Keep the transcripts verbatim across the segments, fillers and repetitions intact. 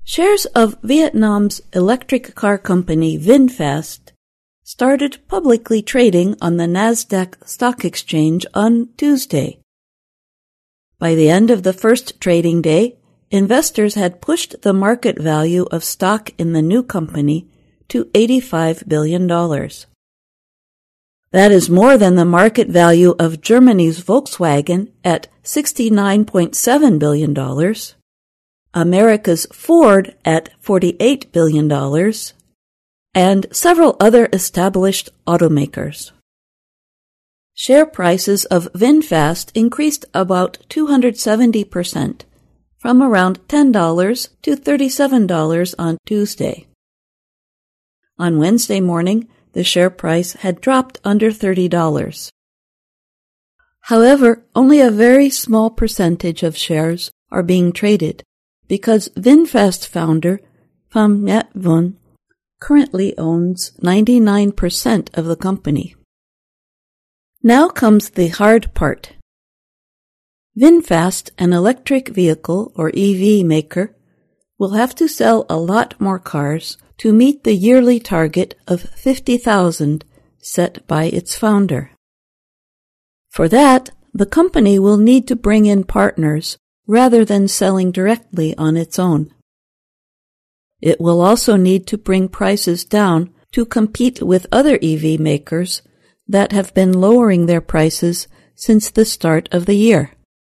Shares of Vietnam's electric car company VinFast started publicly trading on the Nasdaq Stock Exchange on Tuesday. By the end of the first trading day, investors had pushed the market value of stock in the new company to eighty-five billion dollars. That is more than the market value of Germany's Volkswagen at sixty-nine point seven billion dollars, America's Ford at forty-eight billion dollars, and several other established automakers. Share prices of VinFast increased about two hundred seventy percent, from around ten dollars to thirty-seven dollars on Tuesday. On Wednesday morning, the share price had dropped under thirty dollars. However, only a very small percentage of shares are being traded, because VinFast founder Pham Nhat Vuong currently owns ninety-nine percent of the company. Now comes the hard part. VinFast, an electric vehicle or E V maker, will have to sell a lot more cars to meet the yearly target of fifty thousand set by its founder. For that, the company will need to bring in partners rather than selling directly on its own. It will also need to bring prices down to compete with other E V makers that have been lowering their prices since the start of the year.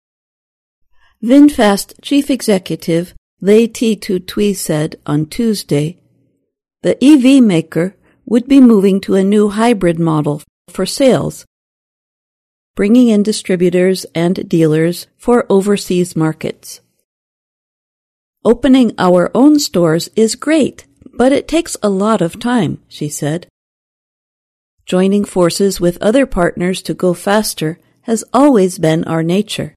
VinFast chief executive Le Thi Tu Thuy said on Tuesday the E V maker would be moving to a new hybrid model for sales, bringing in distributors and dealers for overseas markets. Opening our own stores is great, but it takes a lot of time, she said. Joining forces with other partners to go faster has always been our nature.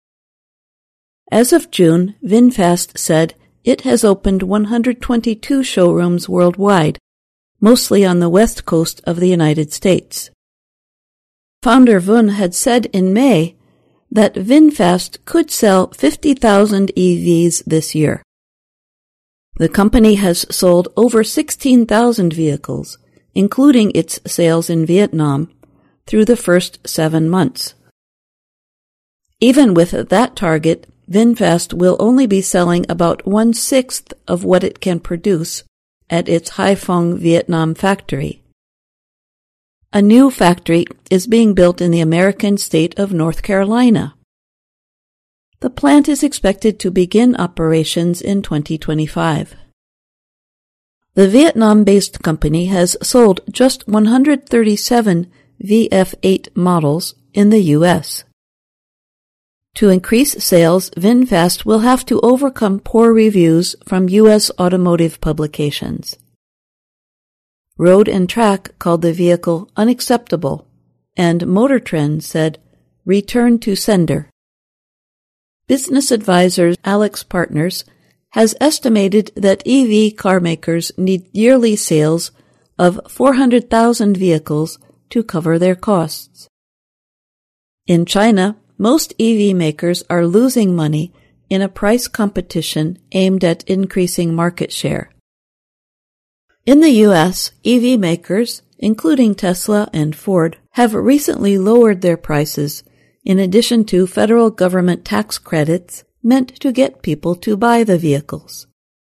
As of June, VinFast said it has opened one hundred twenty-two showrooms worldwide, mostly on the west coast of the United States. Founder Vuong had said in May that VinFast could sell fifty thousand E Vs this year. The company has sold over sixteen thousand vehicles, including its sales in Vietnam, through the first seven months. Even with that target, VinFast will only be selling about one-sixth of what it can produce at its Hai Phong, Vietnam factory. A new factory is being built in the American state of North Carolina. The plant is expected to begin operations in twenty twenty-five. The Vietnam-based company has sold just one hundred thirty-seven V F eight models in the U S To increase sales, VinFast will have to overcome poor reviews from U S automotive publications. Road and Track called the vehicle unacceptable, and Motor Trend said, return to sender. Business advisor AlixPartners has estimated that E V car makers need yearly sales of four hundred thousand vehicles to cover their costs. In China, most E V makers are losing money in a price competition aimed at increasing market share. In the U S, E V makers, including Tesla and Ford, have recently lowered their prices in addition to federal government tax credits meant to get people to buy the vehicles.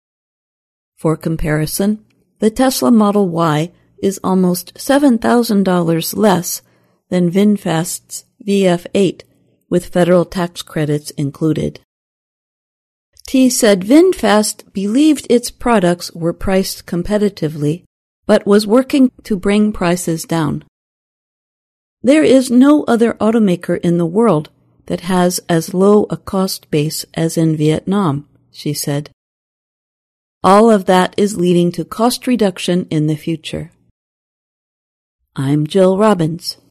For comparison, the Tesla Model Y is almost seven thousand dollars less than VinFast's V F eight, with federal tax credits included. T said VinFast believed its products were priced competitively, but was working to bring prices down. There is no other automaker in the world that has as low a cost base as in Vietnam, she said. All of that is leading to cost reduction in the future. I'm Jill Robbins.